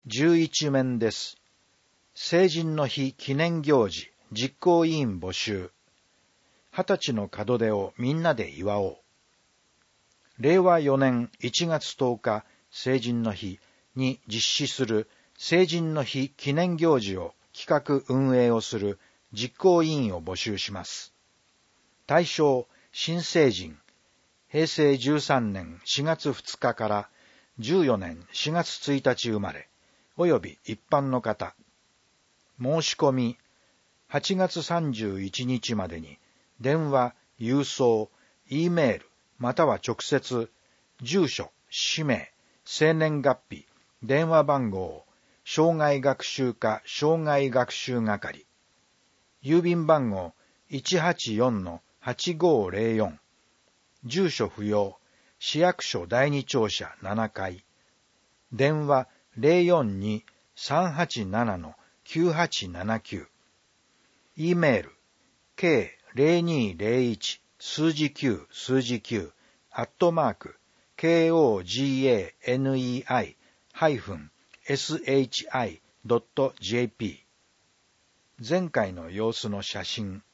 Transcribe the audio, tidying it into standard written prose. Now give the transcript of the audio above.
11面です。成人の日記念行事実行委員募集。20歳の門出をみんなで祝おう。令和4年1月10日成人の日に実施する成人の日記念行事を企画運営をする実行委員を募集します。対象、新成人、平成13年4月2日から14年4月1日生まれ、および一般の方。申し込み、8月31日までに、電話、郵送、Eメール、または直接、住所、氏名、生年月日、電話番号、障害学習課障害学習係、郵便番号 184-8504、住所不要、市役所第二庁舎7階、電話 042-387-9879、Eメール、k0201 数字9数字9@koganei-shi.jp。 前回の様子の写真、